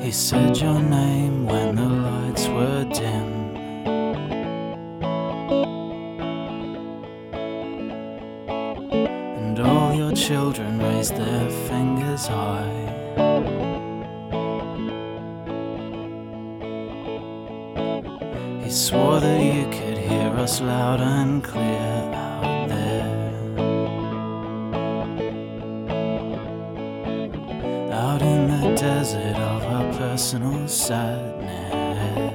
He said your name when the lights were dim. And all your children raised their fingers high. He swore that you could hear us loud and clear out there, out in the desert of our personal sadness.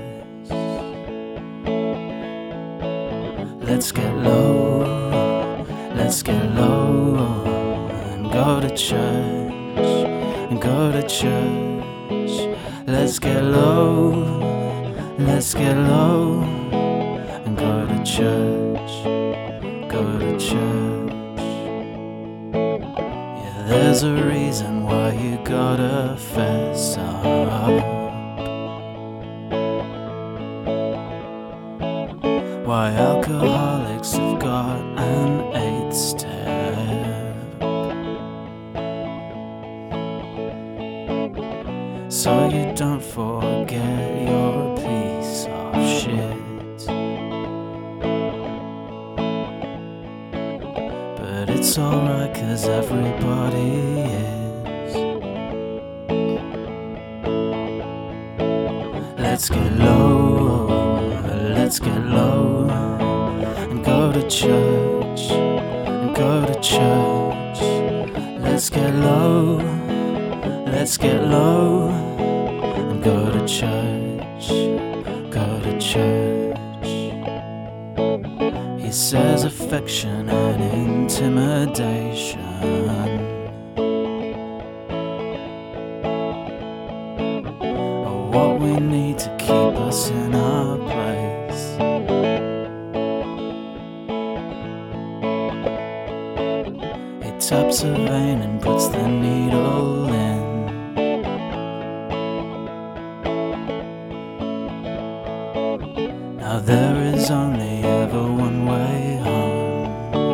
Let's get low, let's get low, and go to church, and go to church. Let's get low, let's get low, and go to church, go to church. Yeah, there's a reason why you gotta fess up, why alcoholics have got an 8-step, so you don't forget your piece of shit. But it's alright, 'cause everybody is. Let's get low, let's get low, and go to church, and go to church. Let's get low, let's get low, and go to church, go to church. He says affection and intimidation are what we need to keep us in our place. He taps a vein and puts the needle in. Now there is only ever one way home.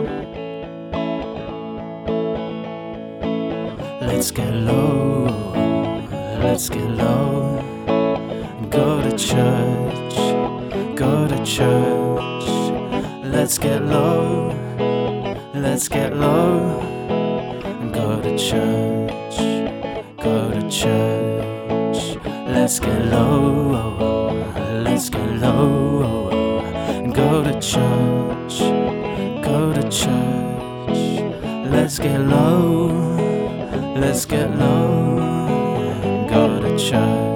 Let's get low, let's get low, and go to church, go to church. Let's get low, let's get low, and go to church, go to church. Let's get low, let's get low, and go to church, go to church. Let's get low, let's get low, and go to church.